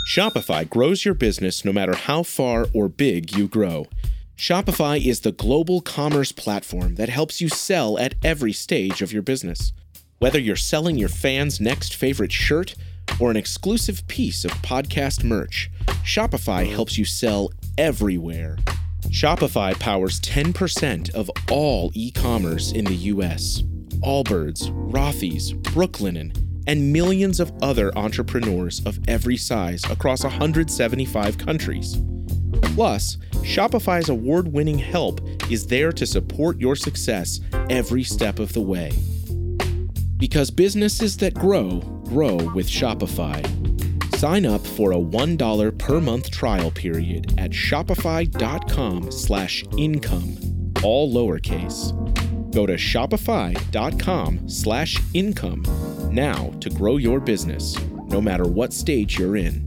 Shopify grows your business no matter how far or big you grow. Shopify is the global commerce platform that helps you sell at every stage of your business. Whether you're selling your fans' next favorite shirt or an exclusive piece of podcast merch, Shopify helps you sell everywhere. Shopify powers 10% of all e-commerce in the US. Allbirds, Rothy's, Brooklinen, and millions of other entrepreneurs of every size across 175 countries. Plus, Shopify's award-winning help is there to support your success every step of the way. Because businesses that grow, grow with Shopify. Sign up for a $1 per month trial period at shopify.com/income, all lowercase. Go to shopify.com/income now to grow your business, no matter what stage you're in.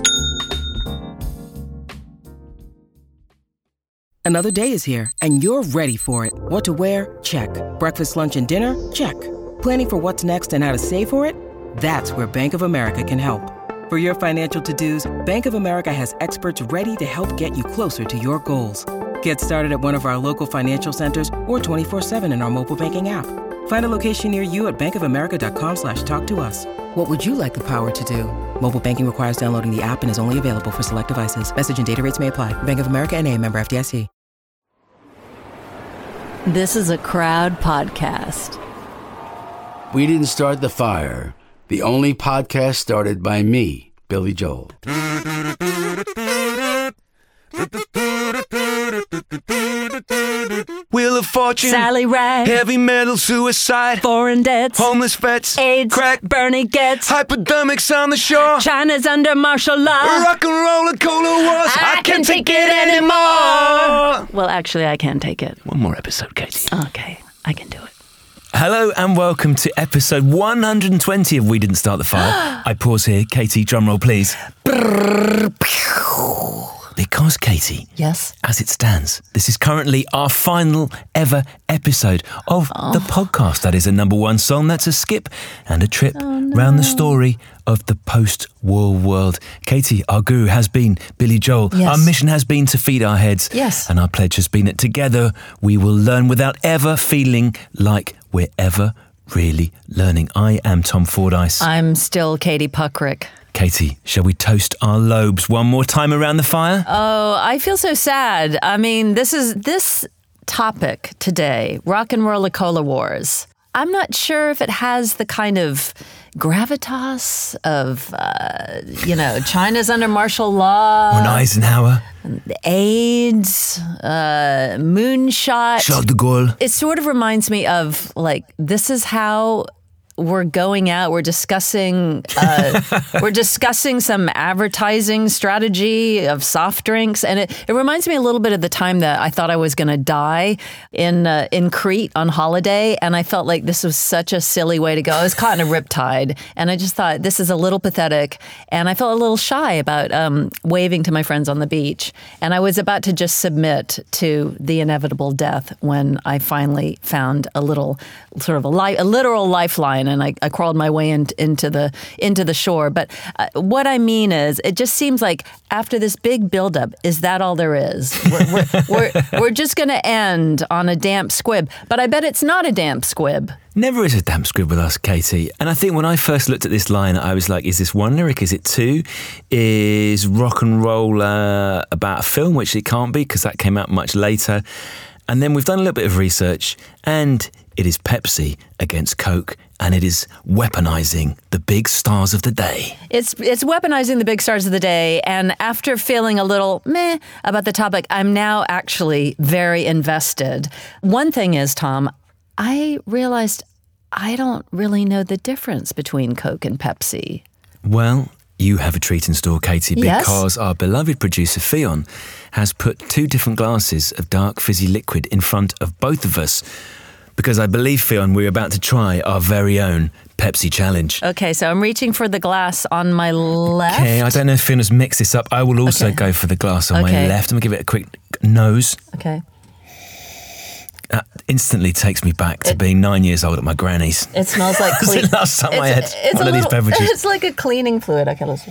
Another day is here, and you're ready for it. What to wear? Check. Breakfast, lunch, and dinner? Check. Planning for what's next and how to save for it? That's where Bank of America can help. For your financial to-dos, Bank of America has experts ready to help get you closer to your goals. Get started at one of our local financial centers or 24/7 in our mobile banking app. Find a location near you at bankofamerica.com/talktous. What would you like the power to do? Mobile banking requires downloading the app and is only available for select devices. Message and data rates may apply. Bank of America NA, member FDIC. This is a Crowd podcast. We didn't start the fire. The only podcast started by me, Billy Joel. Wheel of Fortune, Sally Ride, heavy metal, suicide, foreign debts, homeless vets, AIDS, crack, Bernie gets, hypodermics on the shore, China's under martial law, rock and roll and cola wars. I can't take it anymore. Well, actually, I can take it. One more episode, Katie. Okay, I can do it. Hello and welcome to episode 120 of We Didn't Start the Fire. I pause here. Katie, drumroll, please. Because, Katie, yes, as it stands, this is currently our final ever episode of the podcast. That is a number one song. That's a skip and a trip round the story of the post-war world. Katie, our guru has been Billy Joel. Yes. Our mission has been to feed our heads. Yes. And our pledge has been that together we will learn without ever feeling like we're ever really learning. I am Tom Fordyce. I'm still Katie Puckrick. Katie, shall we toast our lobes one more time around the fire? Oh, I feel so sad. I mean, this topic today, rock and roll cola wars. I'm not sure if it has the kind of gravitas of, China's under martial law. Or Eisenhower. AIDS, moonshot. Charles de Gaulle. It sort of reminds me of, like, this is how we're going out. We're discussing some advertising strategy of soft drinks, and it reminds me a little bit of the time that I thought I was going to die in Crete on holiday, and I felt like this was such a silly way to go. I was caught in a riptide, and I just thought this is a little pathetic, and I felt a little shy about waving to my friends on the beach, and I was about to just submit to the inevitable death when I finally found a little sort of a literal lifeline. And I crawled my way into the shore. But what I mean is, it just seems like after this big buildup, is that all there is? We're just going to end on a damp squib. But I bet it's not a damp squib. Never is a damp squib with us, Katie. And I think when I first looked at this line, I was like, is this one lyric? Is it two? Is rock and roll about a film? Which it can't be, because that came out much later. And then we've done a little bit of research, and it is Pepsi against Coke, and it is weaponizing the big stars of the day. It's weaponizing the big stars of the day, and after feeling a little meh about the topic, I'm now actually very invested. One thing is, Tom, I realized I don't really know the difference between Coke and Pepsi. Well, you have a treat in store, Katie, because Yes? our beloved producer, Fionn, has put two different glasses of dark fizzy liquid in front of both of us. Because I believe, Fionn, we're about to try our very own Pepsi challenge. Okay, so I'm reaching for the glass on my left. Okay, I don't know if Fionn has mixed this up. I will also go for the glass on my left. I'm going to give it a quick nose. Okay. That instantly takes me back to being 9 years old at my granny's. It smells like That's the last time I had one of these beverages. It's like a cleaning fluid. Okay, listen.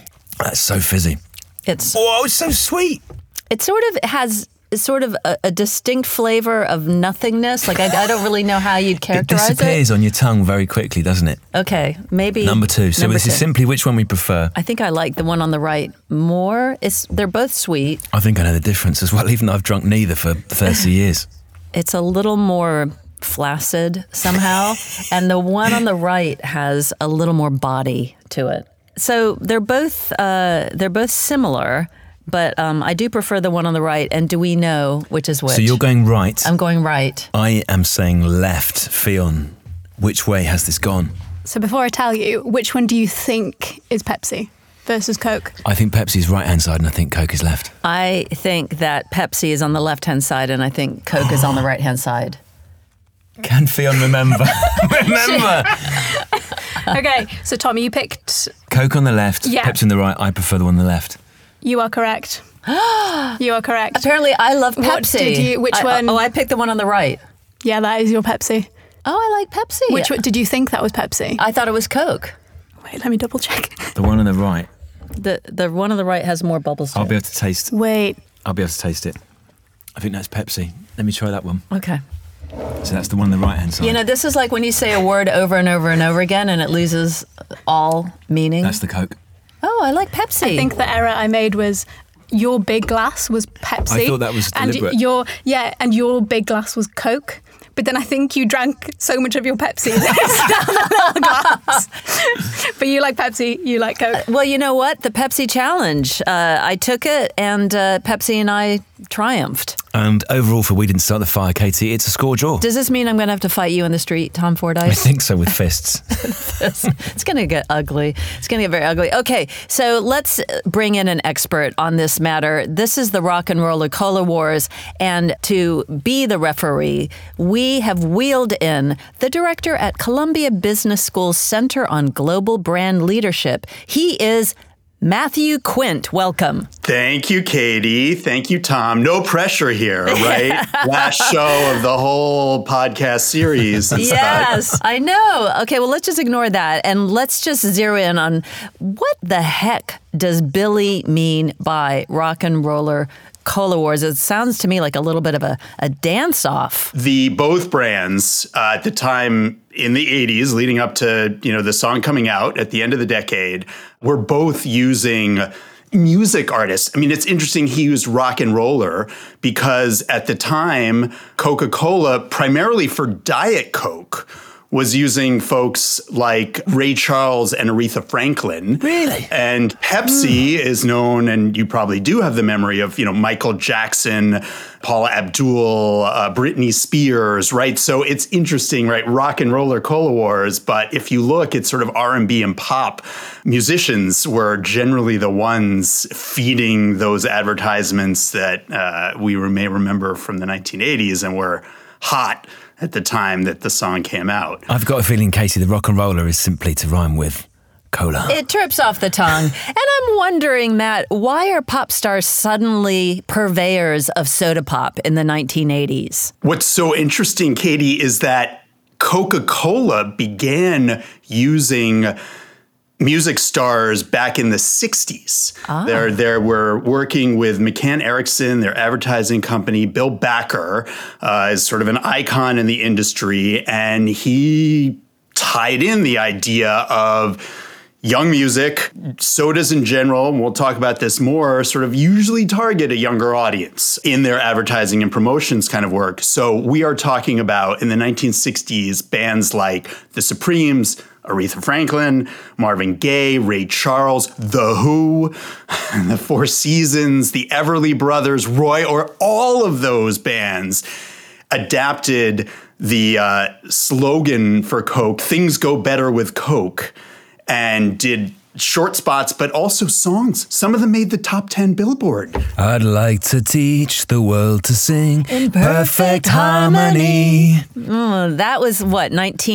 That's so fizzy. It's so sweet. It sort of has a distinct flavor of nothingness. Like I don't really know how you'd It characterize disappears on your tongue very quickly, doesn't it? Okay, maybe Number 2. So number this is 2. simply which one we prefer. I think I like the one on the right more. They're both sweet. I think I know the difference as well, even though I've drunk neither for 30 years. It's a little more flaccid somehow, and the one on the right has a little more body to it. So they're both similar, but I do prefer the one on the right. And do we know which is which? So you're going right. I'm going right. I am saying left. Fionn, which way has this gone? So before I tell you, which one do you think is Pepsi versus Coke? I think Pepsi's right-hand side and I think Coke is left. I think that Pepsi is on the left-hand side, and I think Coke is on the right-hand side. Can Fionn remember? Remember! Okay, so Tom, you picked... Coke on the left, Yeah. Pepsi on the right. I prefer the one on the left. You are correct. You are correct. Apparently, I love Pepsi. What did you- which one? Oh, I picked the one on the right. Yeah, that is your Pepsi. Oh, I like Pepsi. Which one, did you think that was Pepsi? I thought it was Coke. Wait, let me double check. The one on the right. The one on the right has more bubbles to I'll it. be able to taste. Wait. I'll be able to taste it. I think that's Pepsi. Let me try that one. Okay. So that's the one on the right-hand side. You know, this is like when you say a word over and over and over again and it loses all meaning. That's the Coke. Oh, I like Pepsi. I think the error I made was your big glass was Pepsi. I thought that was deliberate. And your big glass was Coke. But then I think you drank so much of your Pepsi that it's down the little glass. But you like Pepsi, you like Coke. Well, you know what? The Pepsi challenge. I took it, and Pepsi and I triumphed. And overall, for We Didn't Start the Fire, Katie, it's a score draw. Does this mean I'm going to have to fight you in the street, Tom Fordyce? I think so, with fists. It's going to get ugly. It's going to get very ugly. Okay, so let's bring in an expert on this matter. This is the Rock and Roller Cola Wars, and to be the referee, we have wheeled in the director at Columbia Business School's Center on Global Brand Leadership. He is Matthew Quint. Welcome. Thank you, Katie. Thank you, Tom. No pressure here, right? Last show of the whole podcast series. Yes, I know. Okay, well, let's just ignore that and let's just zero in on what the heck does Billy mean by Rock and Roller Cola Wars? It sounds to me like a little bit of a dance-off. Both brands at the time in the 80s, leading up to the song coming out at the end of the decade, were both using music artists. I mean, it's interesting he used rock and roller because at the time, Coca-Cola, primarily for Diet Coke, was using folks like Ray Charles and Aretha Franklin. Really? And Pepsi is known, and you probably do have the memory of, Michael Jackson, Paula Abdul, Britney Spears, right? So it's interesting, right? Rock and Roller Cola Wars. But if you look, it's sort of R&B and pop musicians were generally the ones feeding those advertisements that we may remember from the 1980s and were hot at the time that the song came out. I've got a feeling, Casey, the rock and roller is simply to rhyme with cola. It trips off the tongue. And I'm wondering, Matt, why are pop stars suddenly purveyors of soda pop in the 1980s? What's so interesting, Katie, is that Coca-Cola began using music stars back in the 60s. They were working with McCann Erickson, their advertising company. Bill Backer is sort of an icon in the industry, and he tied in the idea of young music, sodas in general, and we'll talk about this more, sort of usually target a younger audience in their advertising and promotions kind of work. So we are talking about, in the 1960s, bands like The Supremes, Aretha Franklin, Marvin Gaye, Ray Charles, The Who, The Four Seasons, the Everly Brothers, Roy, or all of those bands adapted the slogan for Coke, "Things Go Better with Coke," and did short spots, but also songs. Some of them made the top 10 Billboard. I'd like to teach the world to sing in perfect harmony. That was what,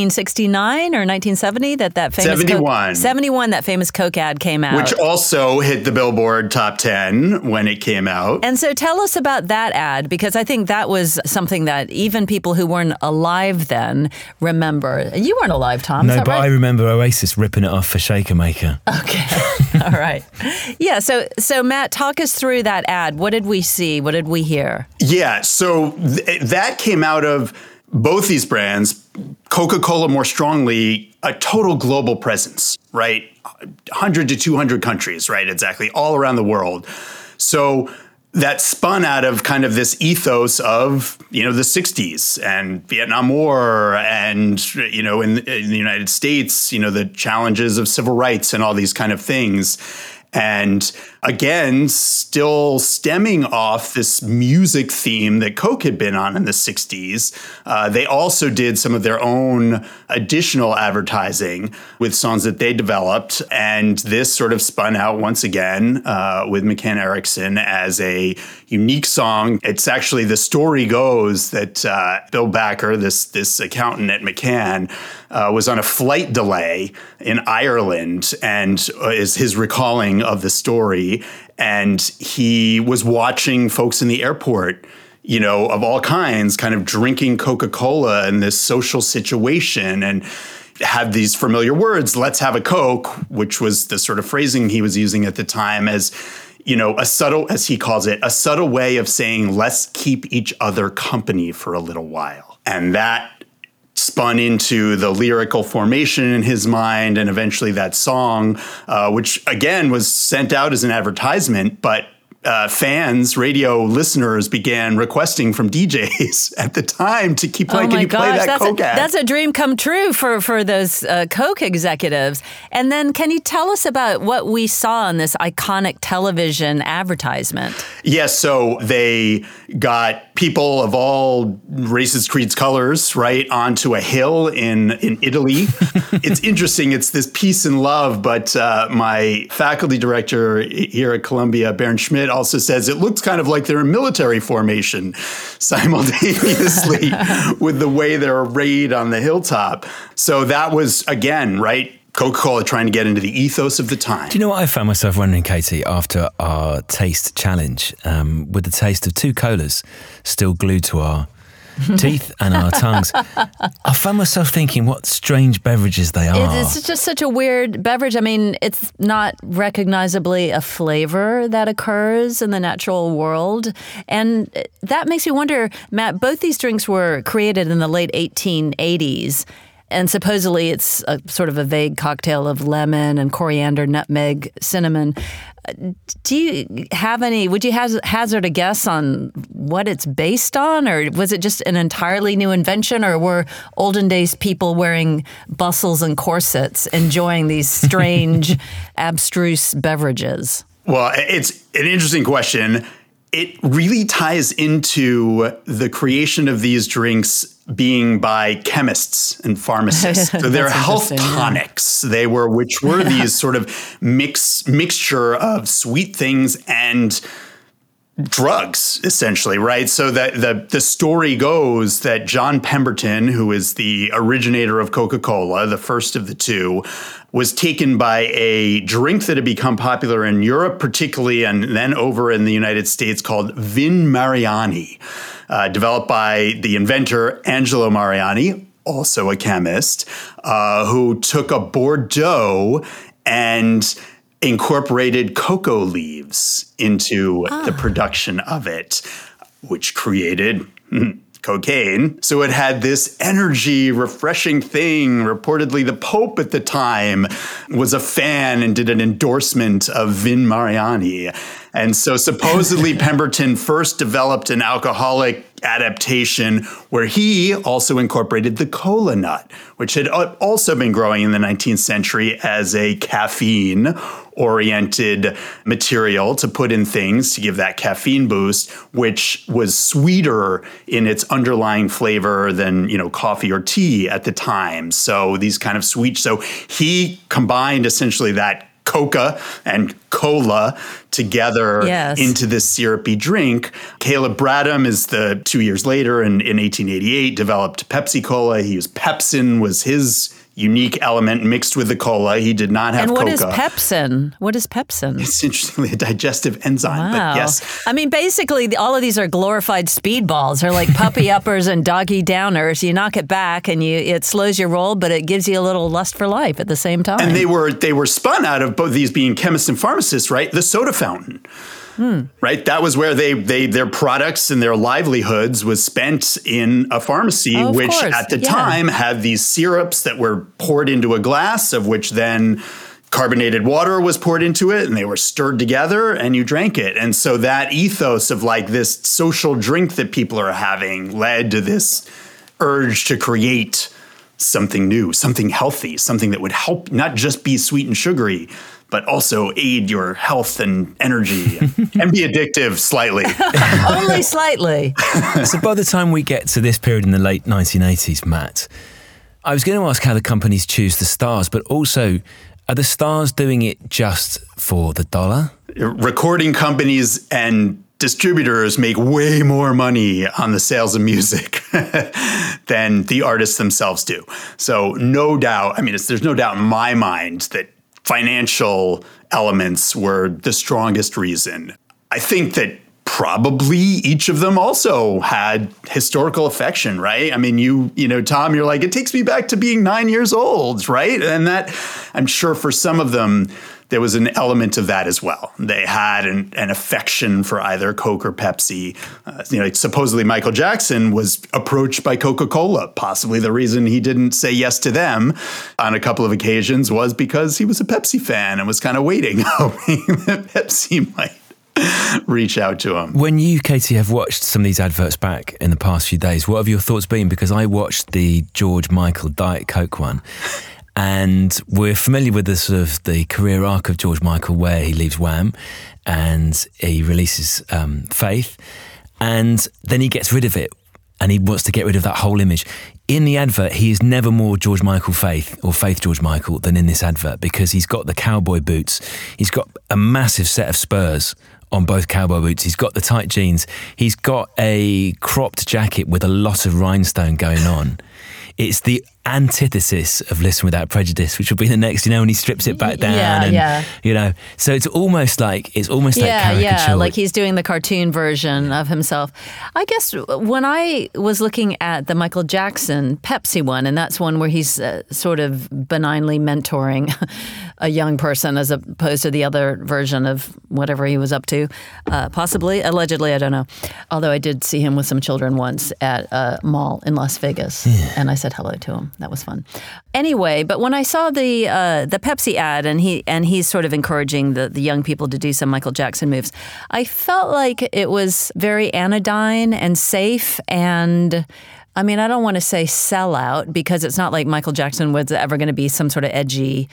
1969 or 1970 that famous 71. 71 that famous Coke ad came out. Which also hit the Billboard top 10 when it came out. And so tell us about that ad, because I think that was something that even people who weren't alive then remember. You weren't alive, Tom. No, is that but right? I remember Oasis ripping it off for Shaker Maker. Okay. All right. Yeah. So Matt, talk us through that ad. What did we see? What did we hear? Yeah. So that came out of both these brands. Coca-Cola more strongly, a total global presence, right? 100 to 200 countries, right? Exactly. All around the world. So that spun out of kind of this ethos of, the 60s and Vietnam War and, in the United States, the challenges of civil rights and all these kind of things. And again, still stemming off this music theme that Coke had been on in the 60s, they also did some of their own additional advertising with songs that they developed. And this sort of spun out once again with McCann Erickson as a unique song. It's actually, the story goes that Bill Backer, this accountant at McCann, was on a flight delay in Ireland, and is his recalling of the story. And he was watching folks in the airport, of all kinds, kind of drinking Coca-Cola in this social situation, and had these familiar words, let's have a Coke, which was the sort of phrasing he was using at the time as, a subtle, as he calls it, a subtle way of saying, let's keep each other company for a little while. And that spun into the lyrical formation in his mind, and eventually that song, which again was sent out as an advertisement, but fans, radio listeners began requesting from DJs at the time to keep playing. Can you play that Coke ad? That's a dream come true for those Coke executives. And then can you tell us about what we saw in this iconic television advertisement? Yes, so they got people of all races, creeds, colors, right, onto a hill in Italy. It's interesting. It's this peace and love, but my faculty director here at Columbia, Baron Schmidt, also says it looks kind of like they're in military formation simultaneously with the way they're arrayed on the hilltop. So that was, again, right, Coca-Cola trying to get into the ethos of the time. Do you know what I found myself wondering, Katie, after our taste challenge, with the taste of two colas still glued to our teeth and our tongues, I found myself thinking what strange beverages they are. It's just such a weird beverage. I mean, it's not recognizably a flavor that occurs in the natural world. And that makes me wonder, Matt, both these drinks were created in the late 1880s. And supposedly it's a sort of a vague cocktail of lemon and coriander, nutmeg, cinnamon. Do you have would you hazard a guess on what it's based on? Or was it just an entirely new invention? Or were olden days people wearing bustles and corsets enjoying these strange, abstruse beverages? Well, it's an interesting question. It really ties into the creation of these drinks being by chemists and pharmacists. So they're health tonics. Yeah. Which were these sort of mixture of sweet things and drugs, essentially, right? So that the story goes that John Pemberton, who is the originator of Coca-Cola, the first of the two, was taken by a drink that had become popular in Europe, particularly, and then over in the United States, called Vin Mariani, developed by the inventor Angelo Mariani, also a chemist, who took a Bordeaux and incorporated cocoa leaves into the production of it, which created cocaine. So it had this energy, refreshing thing. Reportedly, the Pope at the time was a fan and did an endorsement of Vin Mariani. And so supposedly Pemberton first developed an alcoholic adaptation where he also incorporated the cola nut, which had also been growing in the 19th century as a caffeine-oriented material to put in things to give that caffeine boost, which was sweeter in its underlying flavor than, coffee or tea at the time. So these kind of sweet. So he combined essentially that Coca and cola together into this syrupy drink. Caleb Bradham is 2 years later in 1888 developed Pepsi Cola. He used Pepsin was his unique element mixed with the cola. He did not have And what coca. is pepsin? What is pepsin? It's interestingly a digestive enzyme, Wow. but yes. I mean, basically, all of these are glorified speedballs. They're like puppy uppers and doggy downers. You knock it back and it slows your roll, but it gives you a little lust for life at the same time. And they were spun out of both these being chemists and pharmacists, right? The soda fountain. Right, that was where their products and their livelihoods was spent in a pharmacy, which at the time had these syrups that were poured into a glass, of which then carbonated water was poured into it, and they were stirred together, and you drank it. And so that ethos of like this social drink that people are having led to this urge to create something new, something healthy, something that would help not just be sweet and sugary, but also aid your health and energy and be addictive slightly. Only slightly. So by the time we get to this period in the late 1980s, Matt, I was going to ask how the companies choose the stars, but also, are the stars doing it just for the dollar? Recording companies and distributors make way more money on the sales of music than the artists themselves do. So no doubt, I mean, there's no doubt in my mind that financial elements were the strongest reason. I think that probably each of them also had historical affection, right? I mean, you know, Tom, you're like, it takes me back to being 9 years old, right? And that, I'm sure for some of them, there was an element of that as well. They had an affection for either Coke or Pepsi. Supposedly Michael Jackson was approached by Coca-Cola. Possibly the reason he didn't say yes to them on a couple of occasions was because he was a Pepsi fan and was kind of waiting, hoping that Pepsi might reach out to him. When you, Katie, have watched some of these adverts back in the past few days, what have your thoughts been? Because I watched the George Michael Diet Coke one. And we're familiar with the sort of the career arc of George Michael, where he leaves Wham and he releases Faith, and then he gets rid of it, and he wants to get rid of that whole image. In the advert, he is never more George Michael Faith or Faith George Michael than in this advert, because he's got the cowboy boots, he's got a massive set of spurs on both cowboy boots, he's got the tight jeans, he's got a cropped jacket with a lot of rhinestone going on. It's the antithesis of Listen Without Prejudice, which will be the next, when he strips it back down. So it's almost like caricature. Yeah, like he's doing the cartoon version of himself. I guess when I was looking at the Michael Jackson Pepsi one, and that's one where he's sort of benignly mentoring a young person as opposed to the other version of whatever he was up to, possibly, allegedly, I don't know. Although I did see him with some children once at a mall in Las Vegas, and I said hello to him. That was fun. Anyway, but when I saw the Pepsi ad and he's sort of encouraging the young people to do some Michael Jackson moves, I felt like it was very anodyne and safe, and I mean, I don't want to say sellout, because it's not like Michael Jackson was ever going to be some sort of edgy,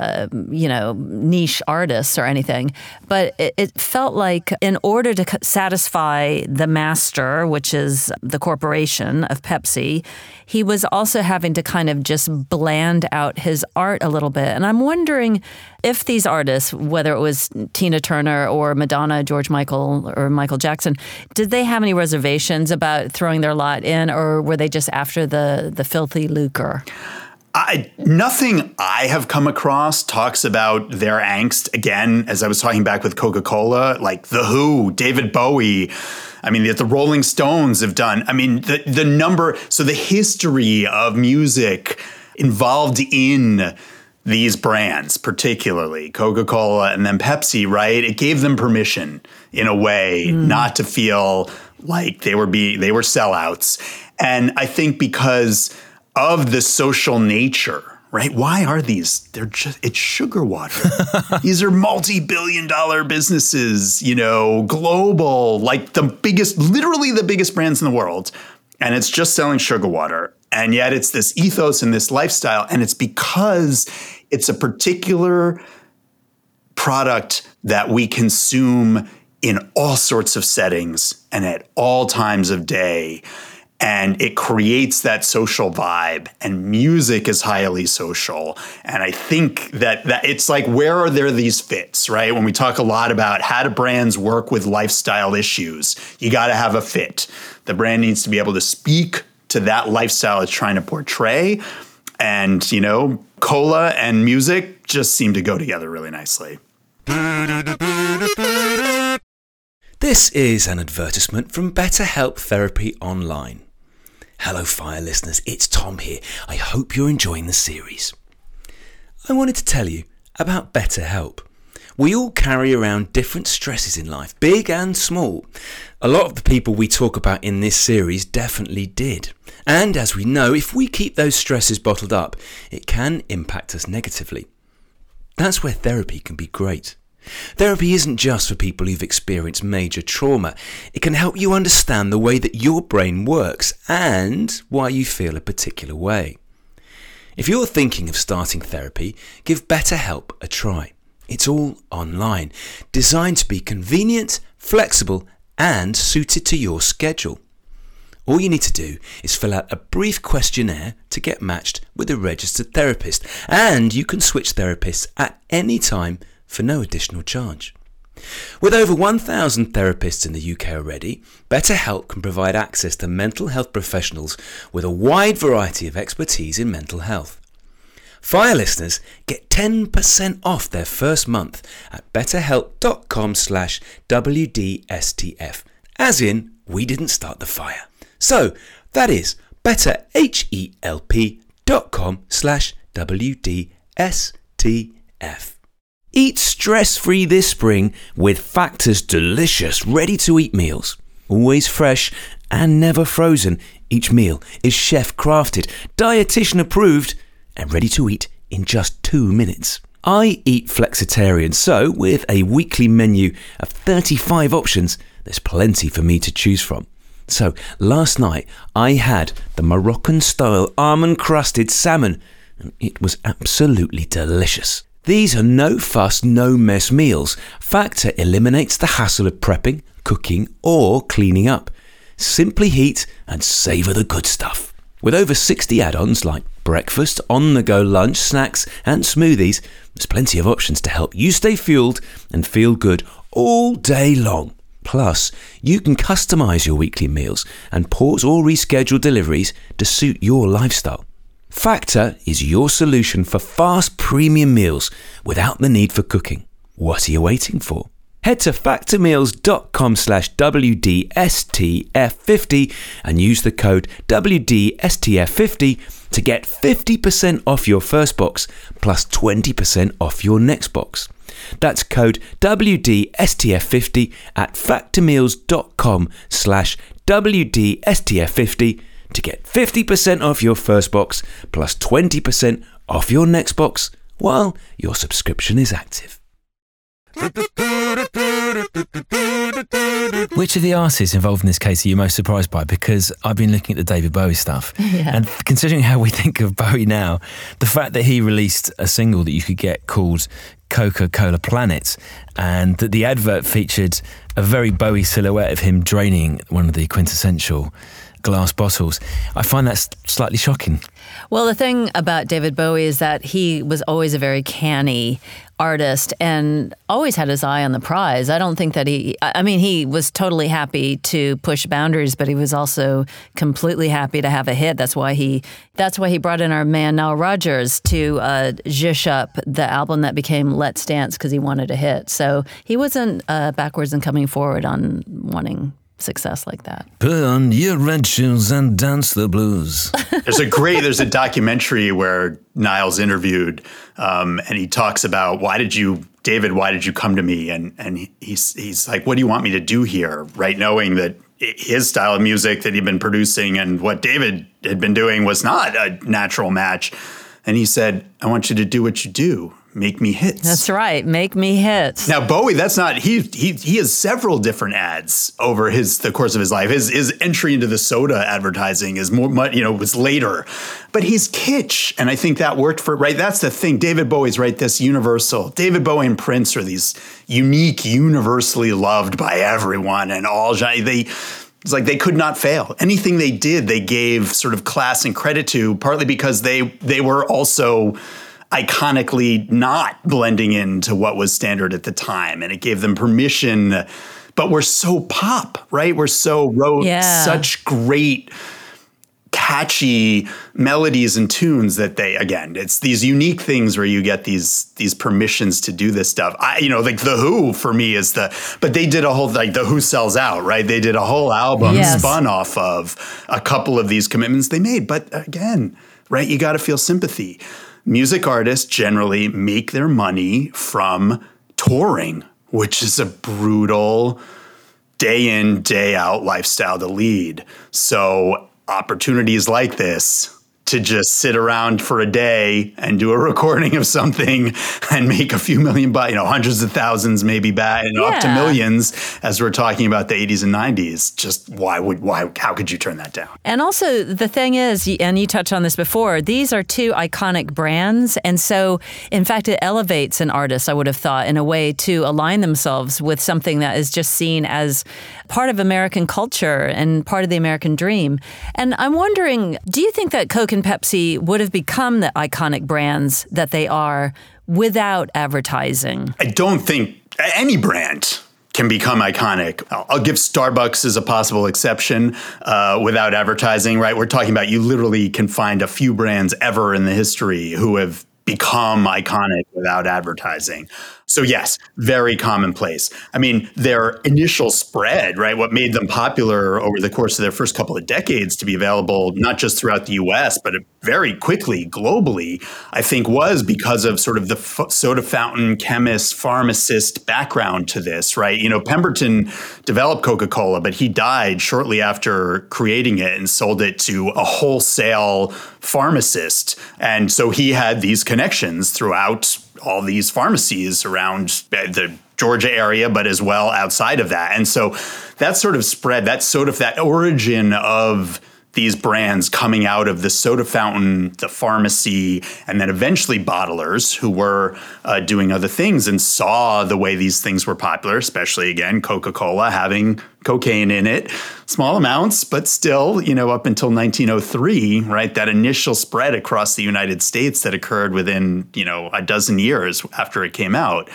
niche artist or anything. But it felt like in order to satisfy the master, which is the corporation of Pepsi, he was also having to kind of just bland out his art a little bit. And I'm wondering if these artists, whether it was Tina Turner or Madonna, George Michael, or Michael Jackson, did they have any reservations about throwing their lot in, or were they just after the filthy lucre? Nothing I have come across talks about their angst. Again, as I was talking back with Coca-Cola, like The Who, David Bowie. I mean, the Rolling Stones have done. I mean, the history of music involved in these brands, particularly Coca-Cola and then Pepsi, right? It gave them permission in a way not to feel like they were sellouts. And I think because of the social nature, right? Why are these? It's sugar water. These are multi-billion-dollar businesses, global, like literally the biggest brands in the world. And it's just selling sugar water. And yet it's this ethos and this lifestyle. And it's because it's a particular product that we consume in all sorts of settings and at all times of day. And it creates that social vibe, and music is highly social. And I think that it's like, where are there these fits, right? When we talk a lot about how do brands work with lifestyle issues, you got to have a fit. The brand needs to be able to speak to that lifestyle it's trying to portray. And, cola and music just seem to go together really nicely. This is an advertisement from BetterHelp Therapy Online. Hello, Fire listeners, it's Tom here. I hope you're enjoying the series. I wanted to tell you about BetterHelp. We all carry around different stresses in life, big and small. A lot of the people we talk about in this series definitely did. And as we know, if we keep those stresses bottled up, it can impact us negatively. That's where therapy can be great. Therapy isn't just for people who've experienced major trauma. It can help you understand the way that your brain works and why you feel a particular way. If you're thinking of starting therapy, give BetterHelp a try. It's all online, designed to be convenient, flexible, and suited to your schedule. All you need to do is fill out a brief questionnaire to get matched with a registered therapist, and you can switch therapists at any time for no additional charge. With over 1,000 therapists in the UK already, BetterHelp can provide access to mental health professionals with a wide variety of expertise in mental health. Fire listeners get 10% off their first month at betterhelp.com/WDSTF, as in, we didn't start the fire. So, that is betterhelp.com/WDSTF. Eat stress-free this spring with Factor's delicious, ready-to-eat meals. Always fresh and never frozen, each meal is chef-crafted, dietitian-approved, and ready to eat in just 2 minutes. I eat flexitarian, so with a weekly menu of 35 options, there's plenty for me to choose from. So last night I had the Moroccan-style almond-crusted salmon, and it was absolutely delicious. These are no-fuss, no-mess meals. Factor eliminates the hassle of prepping, cooking, or cleaning up. Simply heat and savour the good stuff. With over 60 add-ons like breakfast, on-the-go lunch, snacks and smoothies, there's plenty of options to help you stay fueled and feel good all day long. Plus, you can customise your weekly meals and pause or reschedule deliveries to suit your lifestyle. Factor is your solution for fast premium meals without the need for cooking. What are you waiting for? Head to factormeals.com/WDSTF50 and use the code WDSTF50 to get 50% off your first box plus 20% off your next box. That's code WDSTF50 at factormeals.com/WDSTF50 to get 50% off your first box plus 20% off your next box while your subscription is active. Which of the artists involved in this case are you most surprised by? Because I've been looking at the David Bowie stuff, and considering how we think of Bowie now, the fact that he released a single that you could get called Coca-Cola Planet, and that the advert featured a very Bowie silhouette of him draining one of the quintessential glass bottles, I find that slightly shocking. Well, the thing about David Bowie is that he was always a very canny artist and always had his eye on the prize. I don't think that he was totally happy to push boundaries, but he was also completely happy to have a hit. That's why he brought in our man Nile Rodgers to zhuzh up the album that became Let's Dance, because he wanted a hit. So he wasn't backwards in coming forward on wanting success like that. Put on your red shoes and dance the blues. There's a documentary where Niles interviewed, and he talks about why did you come to me? And he's like, what do you want me to do here? Right, knowing that his style of music that he'd been producing and what David had been doing was not a natural match. And he said, I want you to do what you do. Make me hits. That's right. Make me hits. Now, Bowie, that's not, he has several different ads over the course of his life. His entry into the soda advertising is was later, but he's kitsch. And I think that worked that's the thing. David Bowie's this universal. David Bowie and Prince are these unique, universally loved by everyone and all. It's like they could not fail. Anything they did, they gave sort of class and credit to, partly because they were also iconically not blending into what was standard at the time. And it gave them permission, but we're so pop, right? We're so wrote such great catchy melodies and tunes that it's these unique things where you get these permissions to do this stuff. Like The Who for me but they did a whole, like The Who Sells Out, right? They did a whole album spun off of a couple of these commitments they made. But again, right, you got to feel sympathy. Music artists generally make their money from touring, which is a brutal day in, day out lifestyle to lead. So opportunities like this to just sit around for a day and do a recording of something and make a few million, hundreds of thousands maybe back and up to millions, as we're talking about the 80s and 90s. Just how could you turn that down? And also the thing is, and you touched on this before, these are two iconic brands. And so, in fact, it elevates an artist, I would have thought, in a way to align themselves with something that is just seen as part of American culture and part of the American dream. And I'm wondering, do you think that Coke and Pepsi would have become the iconic brands that they are without advertising? I don't think any brand can become iconic. I'll give Starbucks as a possible exception without advertising, right? We're talking about you literally can find a few brands ever in the history who have become iconic without advertising. So yes, very commonplace. I mean, their initial spread, right? What made them popular over the course of their first couple of decades to be available, not just throughout the US, but very quickly globally, I think was because of sort of the soda fountain chemist, pharmacist background to this, right? Pemberton developed Coca-Cola, but he died shortly after creating it and sold it to a wholesale pharmacist. And so he had these connections throughout all these pharmacies around the Georgia area, but as well outside of that. And so that sort of spread, that origin of these brands coming out of the soda fountain, the pharmacy, and then eventually bottlers who were doing other things and saw the way these things were popular, especially, again, Coca-Cola having cocaine in it, small amounts, but still, up until 1903, right, that initial spread across the United States that occurred within, a dozen years after it came out,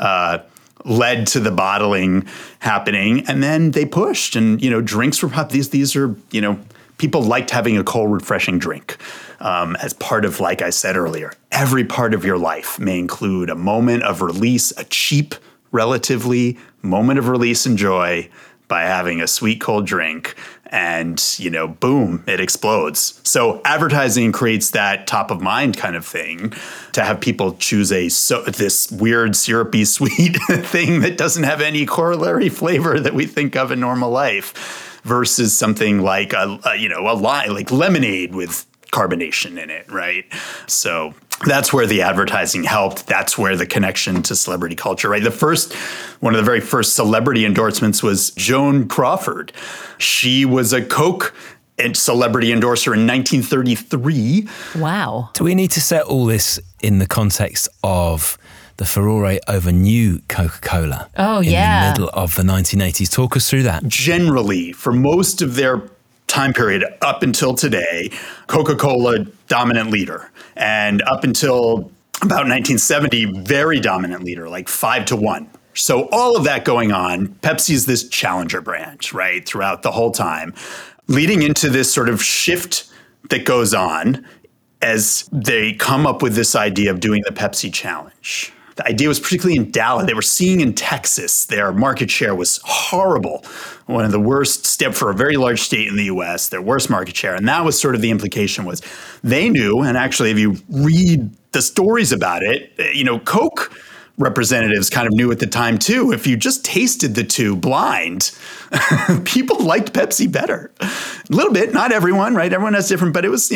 led to the bottling happening. And then they pushed and, drinks were popular. These are, people liked having a cold, refreshing drink as part of, like I said earlier, every part of your life may include a moment of release, a cheap, relatively moment of release and joy by having a sweet, cold drink. And, boom, it explodes. So advertising creates that top of mind kind of thing to have people choose this weird syrupy sweet thing that doesn't have any corollary flavor that we think of in normal life, versus something like a lime, like lemonade with carbonation in it, right? So that's where the advertising helped. That's where the connection to celebrity culture, right? One of the very first celebrity endorsements was Joan Crawford. She was a Coke celebrity endorser in 1933. Wow. Do we need to set all this in the context of the furore over new Coca-Cola in the middle of the 1980s? Talk us through that. Generally, for most of their time period up until today, Coca-Cola dominant leader. And up until about 1970, very dominant leader, like 5-1. So all of that going on, Pepsi's this challenger brand, right, throughout the whole time, leading into this sort of shift that goes on as they come up with this idea of doing the Pepsi Challenge. The idea was particularly in Dallas. They were seeing in Texas, their market share was horrible. One of the worst for a very large state in the US, their worst market share. And that was sort of the implication was they knew, and actually if you read the stories about it, Coke representatives kind of knew at the time too. If you just tasted the two blind, people liked Pepsi better. A little bit, not everyone, right? Everyone has different, but it was,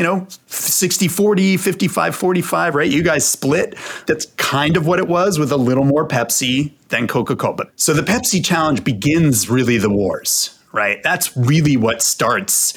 60-40, 55-45, right? You guys split. That's kind of what it was, with a little more Pepsi than Coca-Cola. So the Pepsi Challenge begins really the wars, right? That's really what starts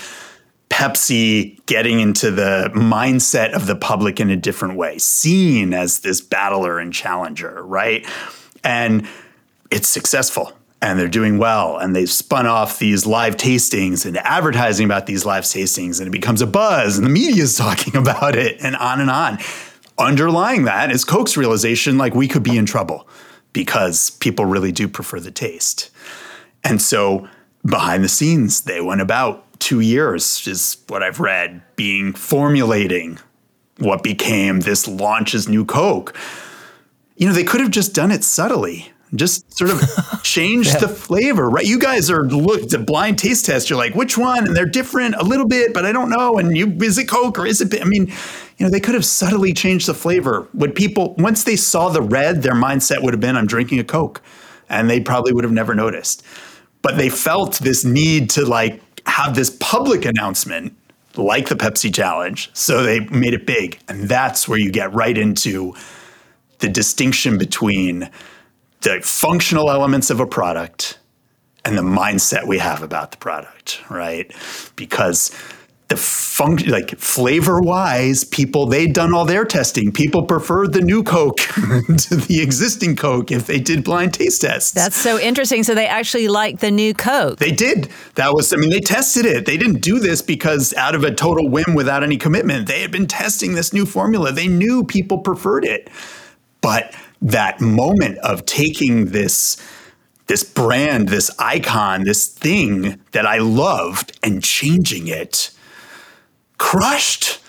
Pepsi getting into the mindset of the public in a different way, seen as this battler and challenger, right? And it's successful and they're doing well. And they've spun off these live tastings and advertising about these live tastings, and it becomes a buzz and the media is talking about it and on and on. Underlying that is Coke's realization, like, we could be in trouble because people really do prefer the taste. And so behind the scenes, they went about 2 years is what I've read, formulating what became this launch as New Coke. They could have just done it subtly, just sort of changed the flavor, right? You guys are looked at blind taste test. You're like, which one? And they're different a little bit, but I don't know. And is it Coke or is it? I mean, they could have subtly changed the flavor. Would people, once they saw the red, their mindset would have been, I'm drinking a Coke. And they probably would have never noticed. But they felt this need to like have this public announcement like the Pepsi Challenge. So they made it big. And that's where you get right into the distinction between the functional elements of a product and the mindset we have about the product, right? Because the flavor-wise, they'd done all their testing. People preferred the new Coke to the existing Coke if they did blind taste tests. That's so interesting. So they actually liked the new Coke. They did. They tested it. They didn't do this because out of a total whim without any commitment. They had been testing this new formula. They knew people preferred it. But that moment of taking this brand, this icon, this thing that I loved and changing it crushed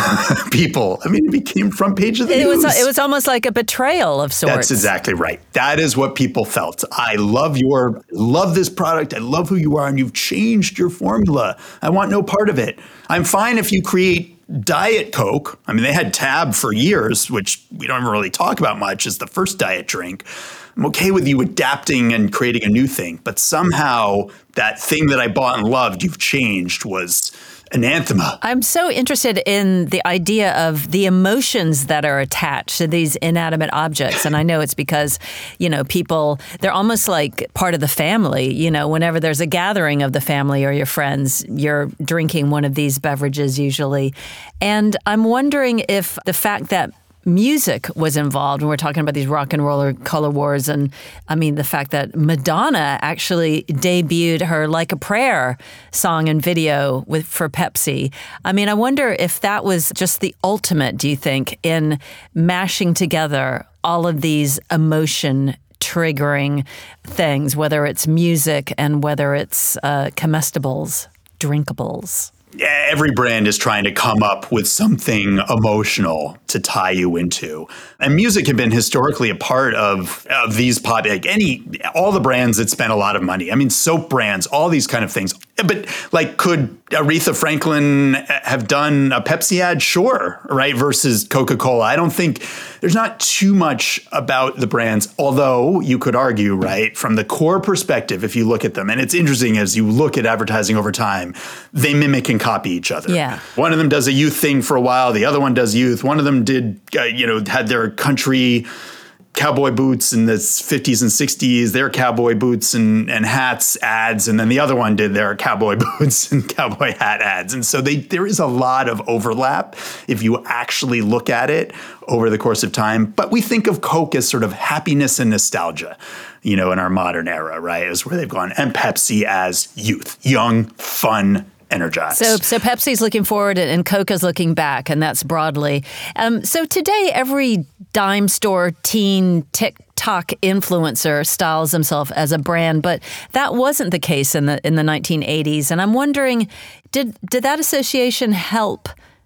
people. it became front page of the news. It was almost like a betrayal of sorts. That's exactly right. That is what people felt. I love this product. I love who you are, and you've changed your formula. I want no part of it. I'm fine if you create Diet Coke. They had Tab for years, which we don't really talk about much as the first diet drink. I'm okay with you adapting and creating a new thing, but somehow that thing that I bought and loved, you've changed, was anathema. I'm so interested in the idea of the emotions that are attached to these inanimate objects. And I know it's because, people, they're almost like part of the family. Whenever there's a gathering of the family or your friends, you're drinking one of these beverages usually. And I'm wondering if the fact that music was involved when we're talking about these rock and roller color wars. And the fact that Madonna actually debuted her Like a Prayer song and video for Pepsi. I wonder if that was just the ultimate, do you think, in mashing together all of these emotion triggering things, whether it's music and whether it's comestibles, drinkables. Every brand is trying to come up with something emotional to tie you into. And music had been historically a part of these all the brands that spent a lot of money. Soap brands, all these kind of things. But could Aretha Franklin have done a Pepsi ad? Sure, right? Versus Coca-Cola. I don't think there's not too much about the brands, although you could argue, right, from the core perspective, if you look at them, and it's interesting as you look at advertising over time, they mimic and copy each other. Yeah. One of them does a youth thing for a while. The other one does youth. One of them did, had their country cowboy boots in the 50s and 60s, their cowboy boots and hats ads. And then the other one did their cowboy boots and cowboy hat ads. And so there is a lot of overlap if you actually look at it over the course of time. But we think of Coke as sort of happiness and nostalgia, in our modern era, right? Is where they've gone. And Pepsi as youth, young, fun, energized. So Pepsi's looking forward and Coca's looking back, and that's broadly. So today, every dime store, teen, TikTok influencer styles himself as a brand, but that wasn't the case in the 1980s. And I'm wondering, did that association help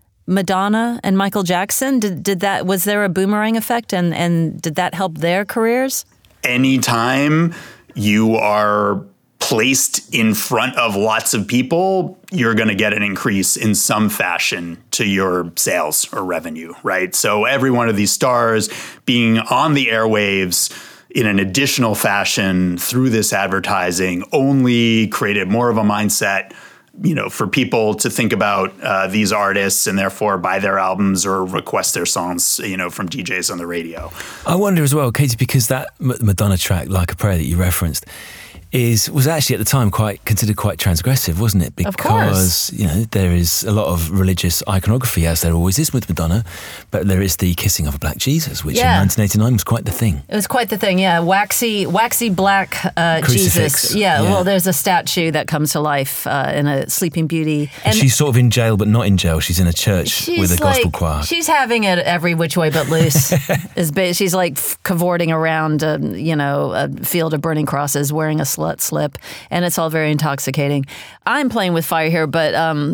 Madonna and Michael Jackson? Was there a boomerang effect, and did that help their careers? Anytime you are placed in front of lots of people, you're going to get an increase in some fashion to your sales or revenue, right? So every one of these stars being on the airwaves in an additional fashion through this advertising only created more of a mindset, for people to think about these artists and therefore buy their albums or request their songs, from DJs on the radio. I wonder as well, Katie, because that Madonna track, Like a Prayer, that you referenced, was actually at the time considered quite transgressive, wasn't it? Because there is a lot of religious iconography, as there always is with Madonna, but there is the kissing of a black Jesus, which in 1989 was quite the thing. It was quite the thing, yeah. Waxy black Jesus. Yeah, well, there's a statue that comes to life in a Sleeping Beauty. And she's sort of in jail, but not in jail. She's in a church with a gospel choir. She's having it every which way but loose. She's like cavorting around, a field of burning crosses, wearing a slow let slip, and it's all very intoxicating. I'm playing with fire here, but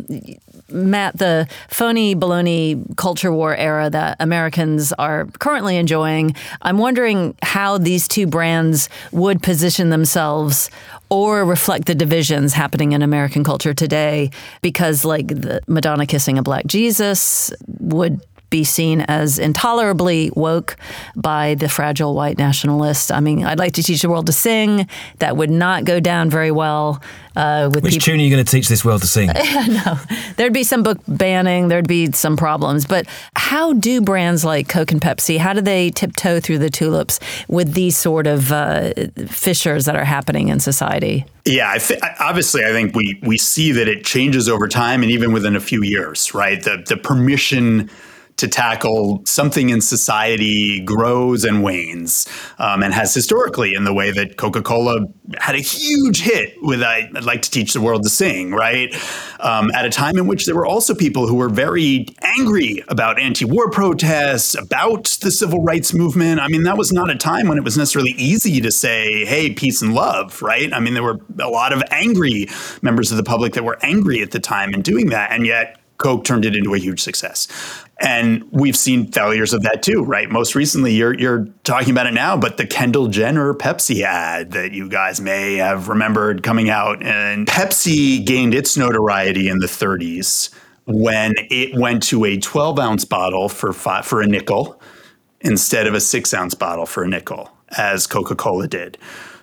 Matt, the phony baloney culture war era that Americans are currently enjoying, I'm wondering how these two brands would position themselves or reflect the divisions happening in American culture today, because like the Madonna kissing a black Jesus would be seen as intolerably woke by the fragile white nationalist. I mean, I'd like to teach the world to sing. That would not go down very well with Which tune are you going to teach this world to sing? No, there'd be some book banning. There'd be some problems. But how do brands like Coke and Pepsi, how do they tiptoe through the tulips with these sort of fissures that are happening in society? Yeah, obviously, I think we see that it changes over time and even within a few years, right? The permission to tackle something in society grows and wanes, and has historically, in the way that Coca-Cola had a huge hit with I'd like to teach the world to sing, right? At a time in which there were also people who were very angry about anti-war protests, about the civil rights movement. I mean, that was not a time when it was necessarily easy to say, hey, peace and love, right? I mean, there were a lot of angry members of the public that were angry at the time in doing that, and yet Coke turned it into a huge success. And we've seen failures of that too, right? Most recently, you're talking about it now, but the Kendall Jenner Pepsi ad that you guys may have remembered coming out. And Pepsi gained its notoriety in the 30s when it went to a 12-ounce bottle for a nickel instead of a 6-ounce bottle for a nickel, as Coca-Cola did.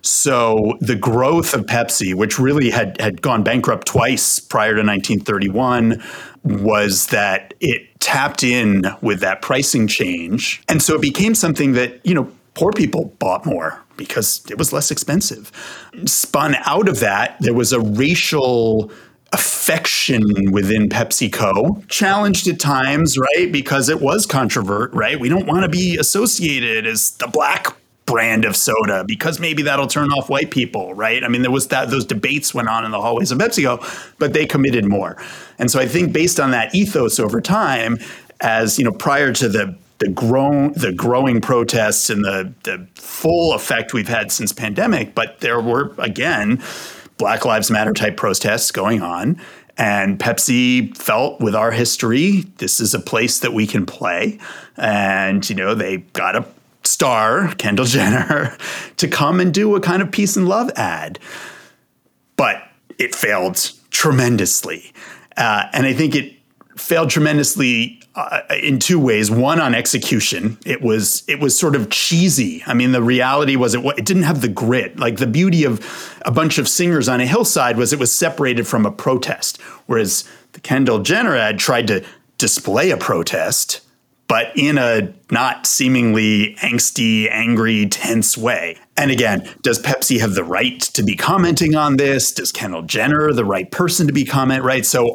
So the growth of Pepsi, which really had gone bankrupt twice prior to 1931, was that it tapped in with that pricing change. And so it became something that, poor people bought more because it was less expensive. Spun out of that, there was a racial affection within PepsiCo, challenged at times, right? Because it was controversial, right? We don't want to be associated as the black brand of soda because maybe that'll turn off white people, right? I mean, there was those debates went on in the hallways of PepsiCo, but they committed more. And so I think based on that ethos over time, as prior to the growing protests and the full effect we've had since pandemic, but there were, again, Black Lives Matter type protests going on. And Pepsi felt, with our history, this is a place that we can play. And, they got a star, Kendall Jenner, to come and do a kind of peace and love ad. But it failed tremendously. And I think it failed tremendously in two ways. One, on execution. It was sort of cheesy. I mean, the reality was it didn't have the grit. Like, the beauty of a bunch of singers on a hillside was it was separated from a protest. Whereas the Kendall Jenner ad tried to display a protest, but in a not seemingly angsty, angry, tense way. And again, does Pepsi have the right to be commenting on this? Does Kendall Jenner the right person to be right? So,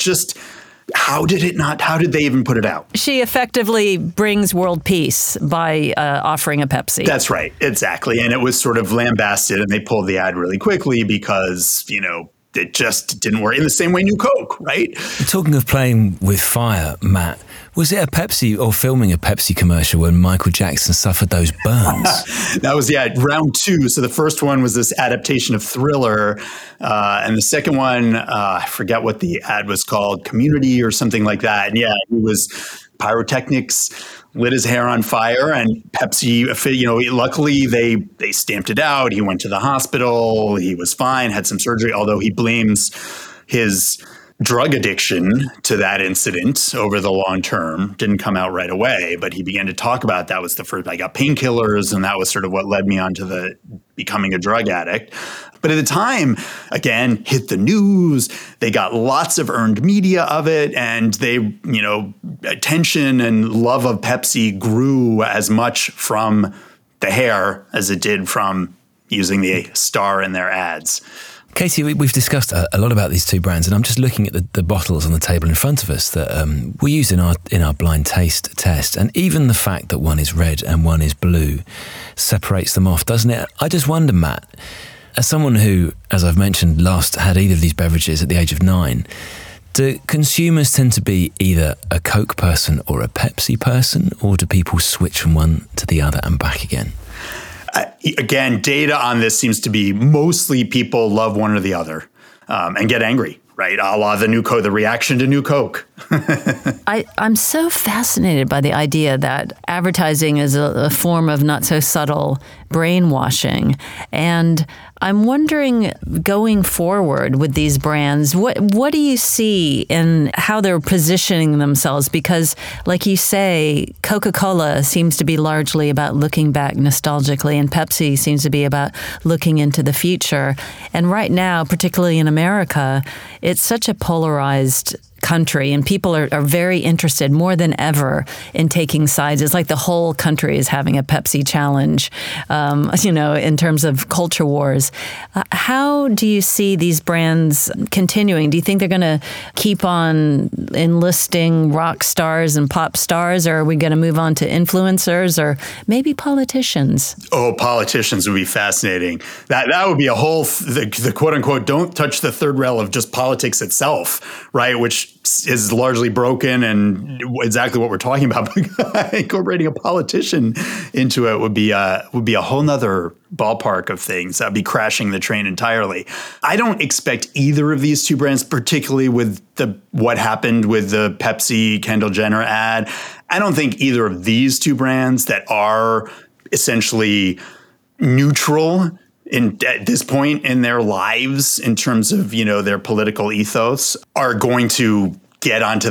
how did they even put it out? She effectively brings world peace by offering a Pepsi. That's right, exactly. And it was sort of lambasted, and they pulled the ad really quickly because, it just didn't work in the same way New Coke, right? Talking of playing with fire, Matt, was it a Pepsi or filming a Pepsi commercial when Michael Jackson suffered those burns? That was, round two. So the first one was this adaptation of Thriller. And the second one, I forget what the ad was called, Community or something like that. And it was pyrotechnics, lit his hair on fire, and Pepsi, luckily they stamped it out. He went to the hospital. He was fine, had some surgery, although he blames his drug addiction to that incident over the long term. Didn't come out right away, but he began to talk about that was the first, I got painkillers, and that was sort of what led me on to the becoming a drug addict. But at the time, again, hit the news. They got lots of earned media of it, and they, attention and love of Pepsi grew as much from the hair as it did from using the star in their ads. Katie, we've discussed a lot about these two brands, and I'm just looking at the bottles on the table in front of us that we used in our blind taste test. And even the fact that one is red and one is blue separates them off, doesn't it? I just wonder, Matt, as someone who, as I've mentioned, last had either of these beverages at the age of 9, do consumers tend to be either a Coke person or a Pepsi person, or do people switch from one to the other and back again? Again, data on this seems to be mostly people love one or the other and get angry. Right, a la the new Coke, the reaction to New Coke. I'm so fascinated by the idea that advertising is a form of not so subtle brainwashing. And I'm wondering, going forward with these brands, what do you see in how they're positioning themselves? Because, like you say, Coca-Cola seems to be largely about looking back nostalgically, and Pepsi seems to be about looking into the future. And right now, particularly in America, it's such a polarized country, and people are very interested more than ever in taking sides. It's like the whole country is having a Pepsi challenge, in terms of culture wars. How do you see these brands continuing? Do you think they're going to keep on enlisting rock stars and pop stars, or are we going to move on to influencers or maybe politicians? Oh, politicians would be fascinating. That would be a whole, the quote unquote, don't touch the third rail of just politics itself, right? Which is largely broken and exactly what we're talking about. Incorporating a politician into it would be a whole nother ballpark of things. That'd be crashing the train entirely. I don't expect either of these two brands, particularly with what happened with the Pepsi Kendall Jenner ad. I don't think either of these two brands that are essentially neutral at this point in their lives in terms of, their political ethos are going to get onto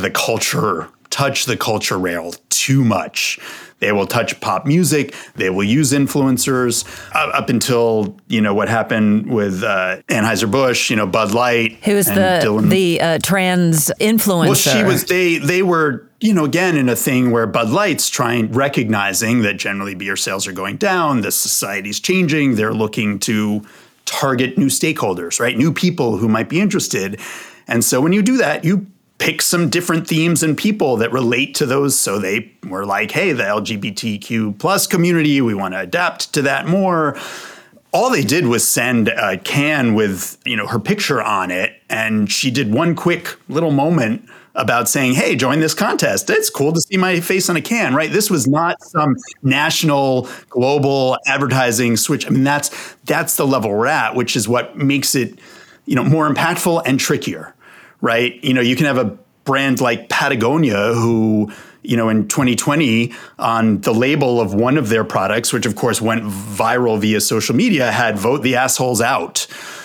touch the culture rail too much. They will touch pop music. They will use influencers up until, what happened with Anheuser-Busch, Bud Light. Who was the trans influencer? Well, they were, again, in a thing where Bud Light's recognizing that generally beer sales are going down, the society's changing, they're looking to target new stakeholders, right? New people who might be interested. And so when you do that, you pick some different themes and people that relate to those. So they were like, hey, the LGBTQ plus community, we want to adapt to that more. All they did was send a can with, her picture on it. And she did one quick little moment about saying, hey, join this contest. It's cool to see my face on a can, right? This was not some national, global advertising switch. I mean, that's the level we're at, which is what makes it, more impactful and trickier. Right. You can have a brand like Patagonia who, in 2020 on the label of one of their products, which of course went viral via social media, had "Vote the Assholes Out"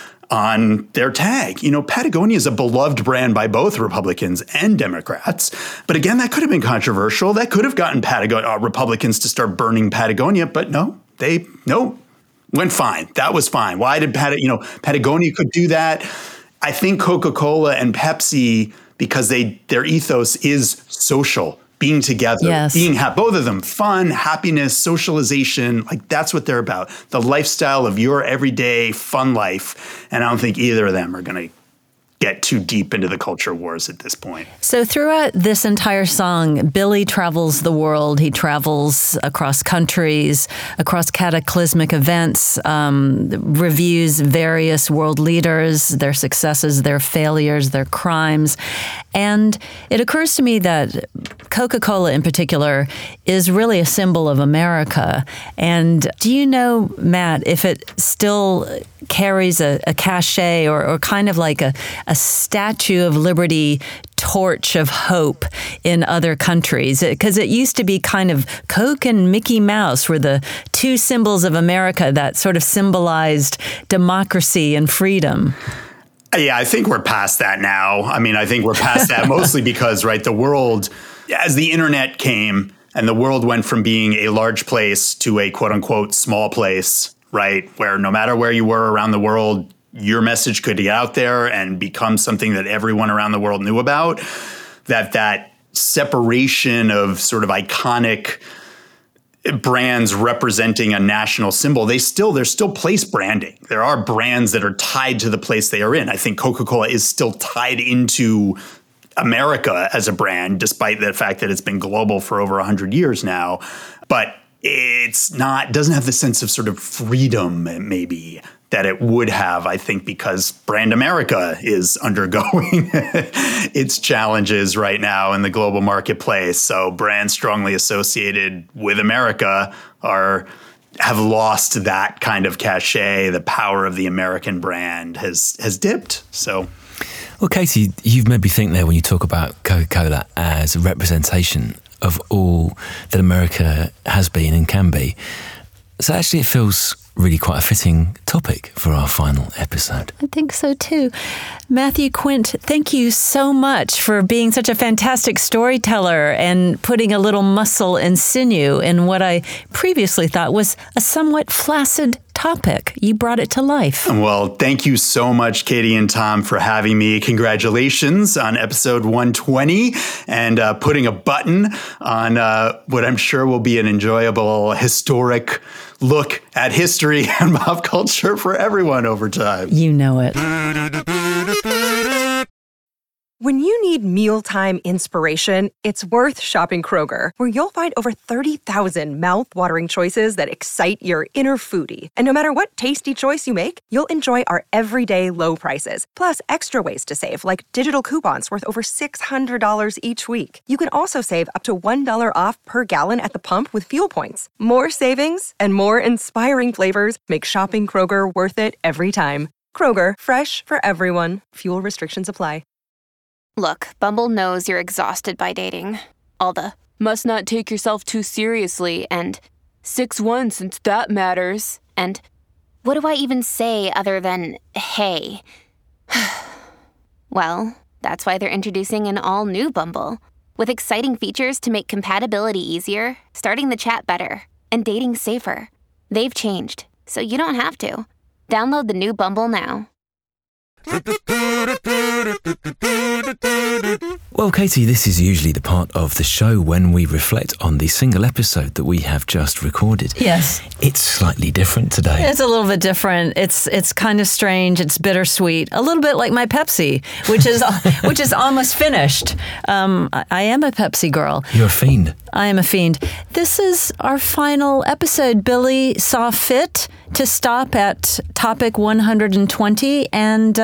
on their tag. Patagonia is a beloved brand by both Republicans and Democrats. But again, that could have been controversial. That could have gotten Republicans to start burning Patagonia. But no, went fine. That was fine. Why did Patagonia could do that? I think Coca-Cola and Pepsi, because their ethos is social, being together, yes. Both of them, fun, happiness, socialization, like that's what they're about. The lifestyle of your everyday fun life. And I don't think either of them are going to get too deep into the culture wars at this point. So throughout this entire song, Billy travels the world. He travels across countries, across cataclysmic events, reviews various world leaders, their successes, their failures, their crimes. And it occurs to me that Coca-Cola in particular is really a symbol of America. And do you know, Matt, if it still carries a cachet or kind of like a Statue of Liberty torch of hope in other countries? Because it used to be kind of Coke and Mickey Mouse were the two symbols of America that sort of symbolized democracy and freedom. Yeah, I think we're past that now. I mean, I think we're past that mostly because, right, the world, as the internet came and the world went from being a large place to a quote unquote small place, right, where no matter where you were around the world, your message could get out there and become something that everyone around the world knew about, that separation of sort of iconic brands representing a national symbol, there's still place branding. There are brands that are tied to the place they are in. I think Coca-Cola is still tied into America as a brand, despite the fact that it's been global for over 100 years now. But doesn't have the sense of sort of freedom maybe that it would have, I think, because brand America is undergoing its challenges right now in the global marketplace. So brands strongly associated with America are have lost that kind of cachet. The power of the American brand has dipped. So, well, Katie, you've made me think there when you talk about Coca-Cola as a representation of all that America has been and can be. So actually it feels really quite a fitting topic for our final episode. I think so too. Matthew Quint, thank you so much for being such a fantastic storyteller and putting a little muscle and sinew in what I previously thought was a somewhat flaccid topic. You brought it to life. Well, thank you so much, Katie and Tom, for having me. Congratulations on episode 120 and putting a button on what I'm sure will be an enjoyable, historic look at history and pop culture for everyone over time. You know it. When you need mealtime inspiration, it's worth shopping Kroger, where you'll find over 30,000 mouth-watering choices that excite your inner foodie. And no matter what tasty choice you make, you'll enjoy our everyday low prices, plus extra ways to save, like digital coupons worth over $600 each week. You can also save up to $1 off per gallon at the pump with fuel points. More savings and more inspiring flavors make shopping Kroger worth it every time. Kroger, fresh for everyone. Fuel restrictions apply. Look, Bumble knows you're exhausted by dating. All the, must not take yourself too seriously, and 6'1" since that matters, and what do I even say other than, hey? Well, that's why they're introducing an all-new Bumble, with exciting features to make compatibility easier, starting the chat better, and dating safer. They've changed, so you don't have to. Download the new Bumble now. Well, Katie, this is usually the part of the show when we reflect on the single episode that we have just recorded. Yes. It's slightly different today. It's a little bit different. It's kind of strange. It's bittersweet. A little bit like my Pepsi, which is almost finished. I am a Pepsi girl. You're a fiend. I am a fiend. This is our final episode. Billy saw fit to stop at topic 120, and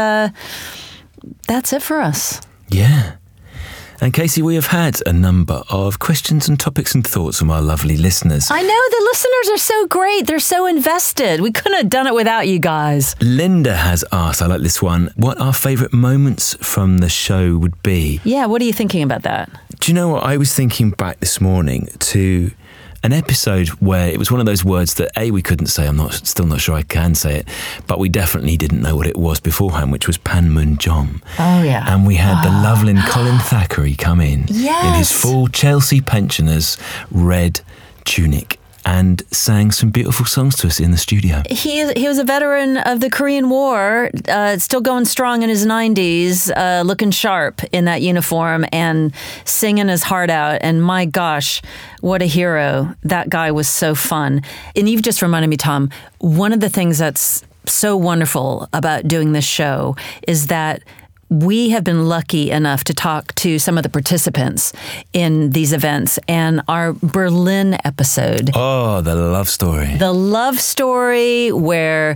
that's it for us. Yeah. And Casey, we have had a number of questions and topics and thoughts from our lovely listeners. I know, the listeners are so great. They're so invested. We couldn't have done it without you guys. Linda has asked, I like this one, what our favourite moments from the show would be. Yeah, what are you thinking about that? Do you know what? I was thinking back this morning to an episode where it was one of those words that A, we couldn't say, still not sure I can say it, but we definitely didn't know what it was beforehand, which was Panmunjom. Oh, yeah. And we had the lovely Colin Thackeray come in his full Chelsea pensioners red tunic and sang some beautiful songs to us in the studio. He was a veteran of the Korean War, still going strong in his 90s, looking sharp in that uniform and singing his heart out. And my gosh, what a hero. That guy was so fun. And you've just reminded me, Tom, one of the things that's so wonderful about doing this show is that we have been lucky enough to talk to some of the participants in these events, and our Berlin episode. Oh, the love story. The love story where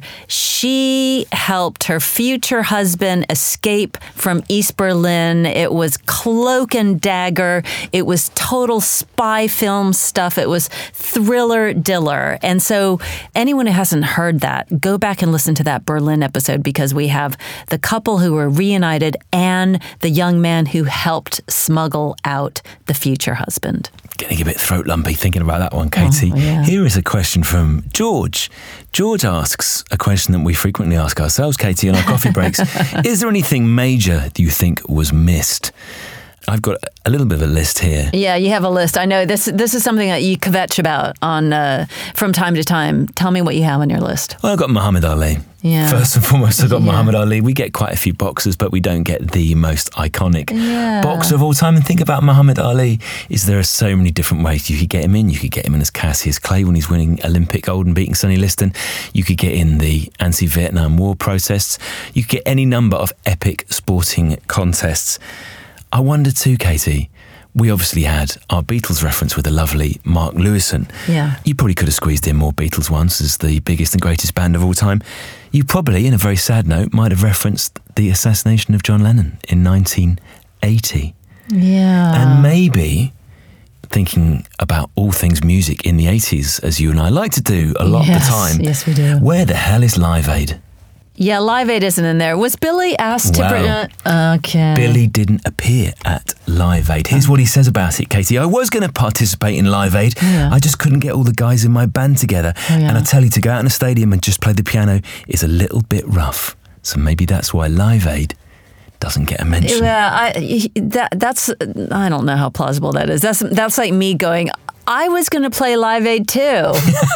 she helped her future husband escape from East Berlin. It was cloak and dagger. It was total spy film stuff. It was thriller diller. And so anyone who hasn't heard that, go back and listen to that Berlin episode, because we have the couple who were reunited and the young man who helped smuggle out the future husband. Getting a bit throat lumpy thinking about that one, Katie. Oh, yeah. Here is a question from George. George asks a question that we frequently ask ourselves, Katie, on our coffee breaks. Is there anything major that you think was missed? I've got a little bit of a list here. Yeah, you have a list. I know this is something that you kvetch about on from time to time. Tell me what you have on your list. Well, I've got Muhammad Ali. Yeah. First and foremost, I've got Muhammad Ali. We get quite a few boxers, but we don't get the most iconic boxer of all time. And think about Muhammad Ali. There are so many different ways you could get him in. You could get him in as Cassius Clay when he's winning Olympic gold and beating Sonny Liston. You could get in the anti-Vietnam War protests. You could get any number of epic sporting contests. I wonder too, Katie, we obviously had our Beatles reference with the lovely Mark Lewison. Yeah. You probably could have squeezed in more Beatles ones as the biggest and greatest band of all time. You probably, in a very sad note, might have referenced the assassination of John Lennon in 1980. Yeah. And maybe thinking about all things music in the 80s, as you and I like to do a lot of the time. Yes, we do. Where the hell is Live Aid? Yeah, Live Aid isn't in there. Was Billy asked to... Okay. Billy didn't appear at Live Aid. Here's what he says about it, Katie. I was going to participate in Live Aid. Yeah. I just couldn't get all the guys in my band together. And I tell you, to go out in a stadium and just play the piano is a little bit rough. So maybe that's why Live Aid doesn't get a mention. Yeah, that's... I don't know how plausible that is. That's like me going, I was going to play Live Aid too.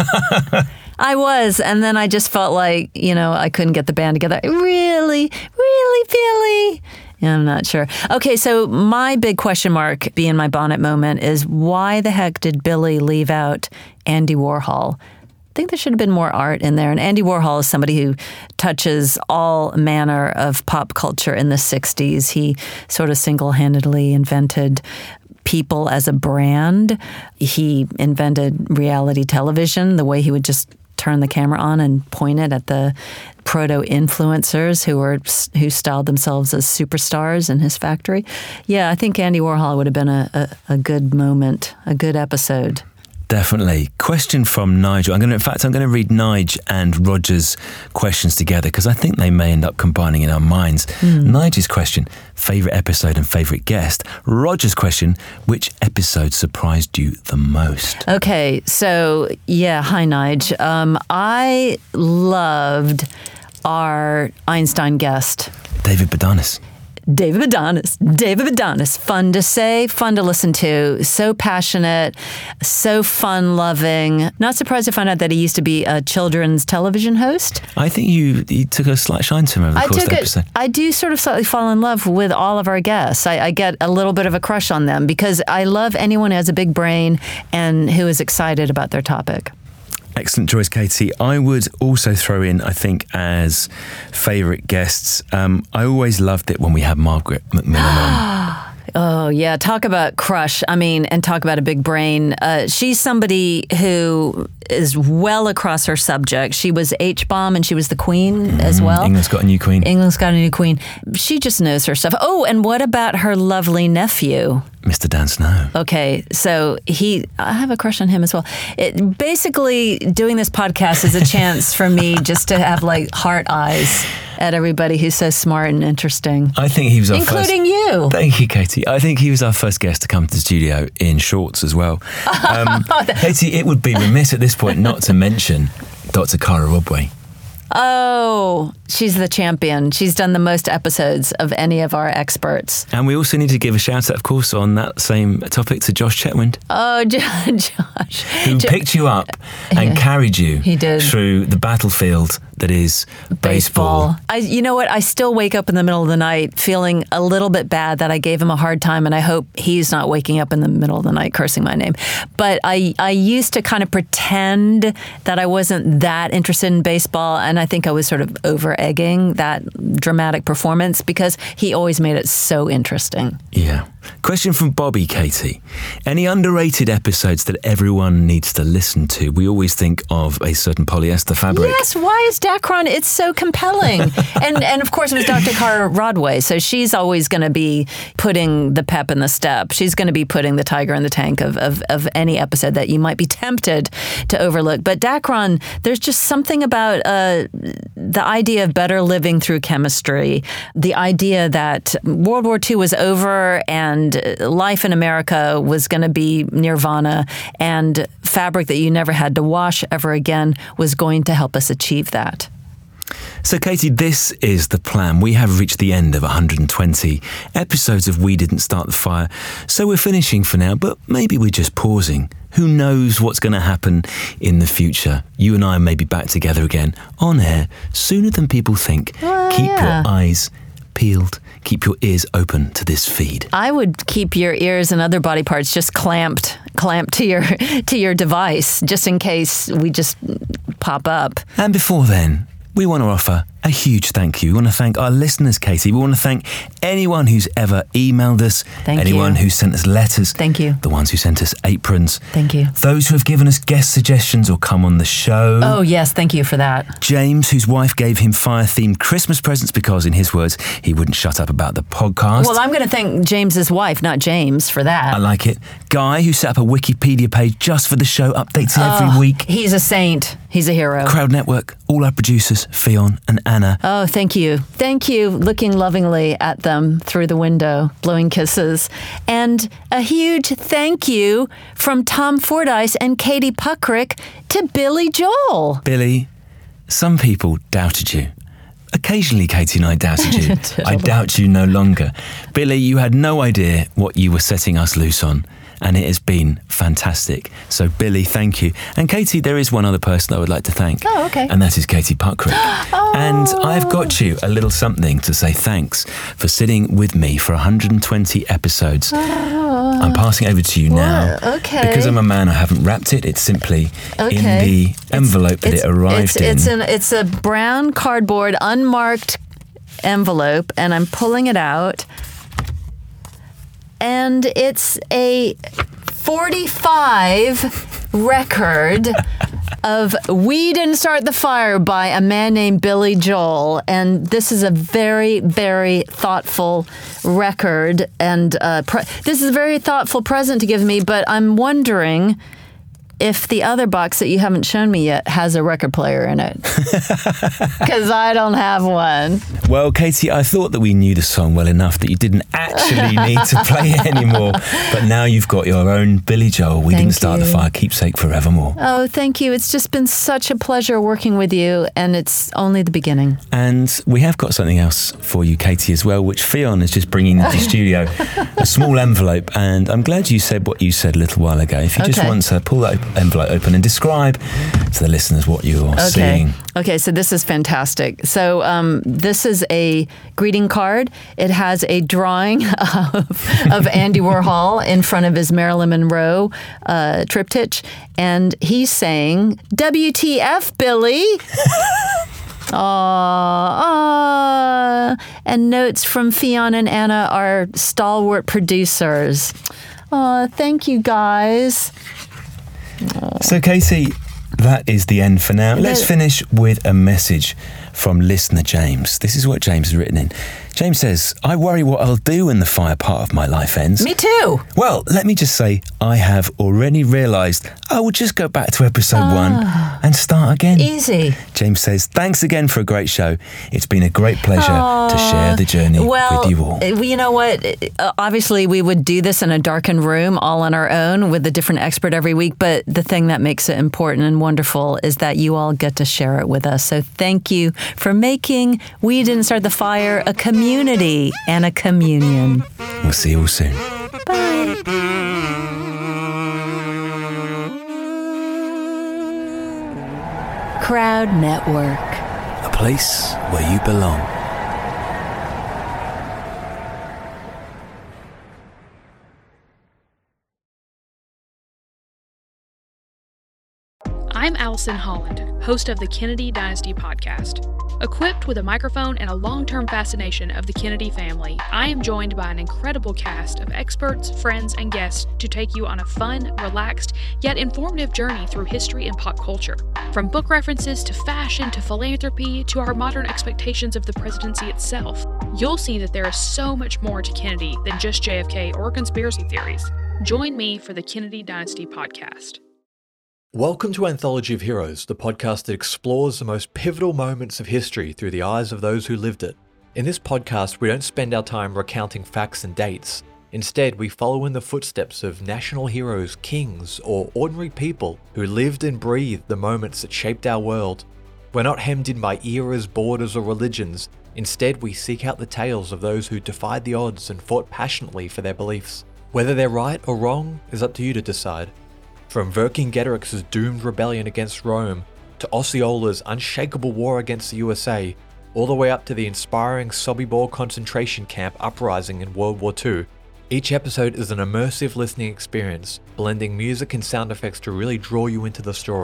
I was, and then I just felt like, I couldn't get the band together. Really, Billy? Yeah, I'm not sure. Okay, so my big question mark, be in my bonnet moment, is why the heck did Billy leave out Andy Warhol? I think there should have been more art in there. And Andy Warhol is somebody who touches all manner of pop culture in the 60s. He sort of single-handedly invented people as a brand. He invented reality television, the way he would just turn the camera on and point it at the proto-influencers who styled themselves as superstars in his factory. Yeah, I think Andy Warhol would have been a good moment, a good episode. Definitely. Question from Nigel. I'm going to read Nige and Roger's questions together because I think they may end up combining in our minds. Nigel's question, favourite episode and favourite guest. Roger's question, which episode surprised you the most? Okay, so yeah, hi Nige. I loved our Einstein guest. David Bodanis. David Bodanis. Fun to say, fun to listen to. So passionate, so fun-loving. Not surprised to find out that he used to be a children's television host. I think you took a slight shine to him over the course of the episode. I do sort of slightly fall in love with all of our guests. I get a little bit of a crush on them because I love anyone who has a big brain and who is excited about their topic. Excellent choice, Katie. I would also throw in, I think, as favourite guests, I always loved it when we had Margaret McMillan on. Oh, yeah. Talk about crush. And talk about a big brain. She's somebody who is well across her subject. She was H-Bomb and she was the Queen as well. England's got a new Queen. She just knows her stuff. Oh, and what about her lovely nephew? Mr. Dan Snow. Okay, so I have a crush on him as well. Basically, doing this podcast is a chance for me just to have heart eyes at everybody who's so smart and interesting. I think he was our including you. Thank you, Katie. I think he was our first guest to come to the studio in shorts as well. Katie, it would be remiss at this point not to mention Dr. Cara Rodway. Oh, she's the champion. She's done the most episodes of any of our experts. And we also need to give a shout out, of course, on that same topic to Josh Chetwynd. Oh, Josh. Who picked you up and carried you through the battlefield that is baseball. You know what? I still wake up in the middle of the night feeling a little bit bad that I gave him a hard time, and I hope he's not waking up in the middle of the night cursing my name. But I used to kind of pretend that I wasn't that interested in baseball, and I think I was sort of over-egging that dramatic performance because he always made it so interesting. Yeah. Question from Bobby, Katie. Any underrated episodes that everyone needs to listen to? We always think of a certain polyester fabric. Yes, why is Dacron? It's so compelling. and of course it was Dr. Cara Rodway, so she's always going to be putting the pep in the step. She's going to be putting the tiger in the tank of any episode that you might be tempted to overlook. But Dacron, there's just something about the idea of better living through chemistry, the idea that World War II was over and life in America was going to be nirvana, and fabric that you never had to wash ever again was going to help us achieve that. So, Katie, this is the plan. We have reached the end of 120 episodes of We Didn't Start the Fire. So we're finishing for now, but maybe we're just pausing. Who knows what's going to happen in the future? You and I may be back together again on air sooner than people think. Keep your eyes peeled. Keep your ears open to this feed. I would keep your ears and other body parts just clamped to your device, just in case we just pop up. And before then, we want to offer a huge thank you. We want to thank our listeners, Katie. We want to thank anyone who's ever emailed us, anyone who sent us letters. Thank you. The ones who sent us aprons. Thank you. Those who have given us guest suggestions or come on the show. Oh, yes. Thank you for that. James, whose wife gave him fire-themed Christmas presents because, in his words, he wouldn't shut up about the podcast. Well, I'm going to thank James's wife, not James, for that. I like it. Guy, who set up a Wikipedia page just for the show, updates it every week. He's a saint. He's a hero. Crowd Network, all our producers, Fionn and Anna. Oh, thank you. Thank you, looking lovingly at them through the window, blowing kisses. And a huge thank you from Tom Fordyce and Katie Puckrick to Billy Joel. Billy, some people doubted you. Occasionally, Katie and I doubted you. I doubt you no longer. Billy, you had no idea what you were setting us loose on, and it has been fantastic. So, Billy, thank you. And Katie, there is one other person I would like to thank. Oh, okay. And that is Katie Puckrick. And I've got you a little something to say thanks for sitting with me for 120 episodes. I'm passing it over to you now. Okay. Because I'm a man, I haven't wrapped it. It's simply in the envelope that it arrived in. It's a brown cardboard, unmarked envelope, and I'm pulling it out. And it's a 45 record of We Didn't Start the Fire by a man named Billy Joel. And this is a very, very thoughtful record. And this is a very thoughtful present to give me, but I'm wondering if the other box that you haven't shown me yet has a record player in it. Because I don't have one. Well, Katie, I thought that we knew the song well enough that you didn't actually need to play it anymore. But now you've got your own Billy Joel. We Didn't Start the Fire, Keepsake Forevermore. Oh, thank you. It's just been such a pleasure working with you, and it's only the beginning. And we have got something else for you, Katie, as well, which Fionn is just bringing into the studio. A small envelope. And I'm glad you said what you said a little while ago. If you just want to pull that envelope open and describe to the listeners what you're seeing. Okay, so this is fantastic. So this is a greeting card. It has a drawing of Andy Warhol in front of his Marilyn Monroe triptych, and he's saying, WTF, Billy? Aww. And notes from Fionn and Anna, our stalwart producers. Thank you, guys. So, Katie, that is the end for now. Let's finish with a message from listener James. This is what James has written in. James says, I worry what I'll do when the fire part of my life ends. Me too. Well, let me just say, I have already realised I will just go back to episode 1 and start again. Easy. James says, thanks again for a great show. It's been a great pleasure to share the journey with you all. You know what? Obviously, we would do this in a darkened room all on our own with a different expert every week. But the thing that makes it important and wonderful is that you all get to share it with us. So thank you for making We Didn't Start the Fire a community and a communion. We'll see you all soon. Bye. Crowd Network. A place where you belong. I'm Allison Holland, host of the Kennedy Dynasty podcast. Equipped with a microphone and a long-term fascination of the Kennedy family, I am joined by an incredible cast of experts, friends, and guests to take you on a fun, relaxed, yet informative journey through history and pop culture. From book references to fashion to philanthropy to our modern expectations of the presidency itself, you'll see that there is so much more to Kennedy than just JFK or conspiracy theories. Join me for the Kennedy Dynasty podcast. Welcome to Anthology of Heroes, the podcast that explores the most pivotal moments of history through the eyes of those who lived it. In this podcast, we don't spend our time recounting facts and dates. Instead, we follow in the footsteps of national heroes, kings, or ordinary people who lived and breathed the moments that shaped our world. We're not hemmed in by eras, borders, or religions. Instead, we seek out the tales of those who defied the odds and fought passionately for their beliefs. Whether they're right or wrong is up to you to decide. From Vercingetorix's doomed rebellion against Rome, to Osceola's unshakable war against the USA, all the way up to the inspiring Sobibor concentration camp uprising in World War II, each episode is an immersive listening experience, blending music and sound effects to really draw you into the story.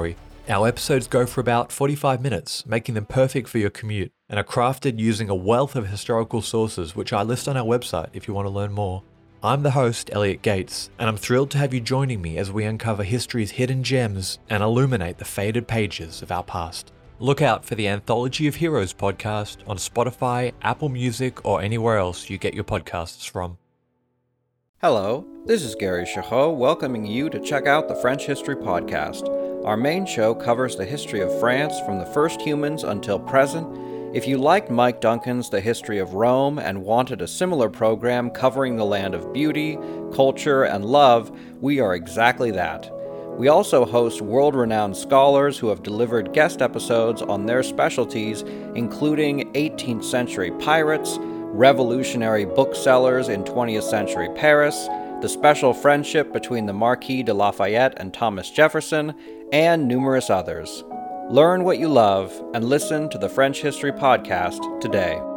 Our episodes go for about 45 minutes, making them perfect for your commute, and are crafted using a wealth of historical sources, which I list on our website if you want to learn more. I'm the host, Elliot Gates, and I'm thrilled to have you joining me as we uncover history's hidden gems and illuminate the faded pages of our past. Look out for the Anthology of Heroes podcast on Spotify, Apple Music, or anywhere else you get your podcasts from. Hello, this is Gary Chahot welcoming you to check out the French History Podcast. Our main show covers the history of France from the first humans until present. If you liked Mike Duncan's The History of Rome and wanted a similar program covering the land of beauty, culture, and love, we are exactly that. We also host world-renowned scholars who have delivered guest episodes on their specialties, including 18th century pirates, revolutionary booksellers in 20th century Paris, the special friendship between the Marquis de Lafayette and Thomas Jefferson, and numerous others. Learn what you love and listen to the French History Podcast today.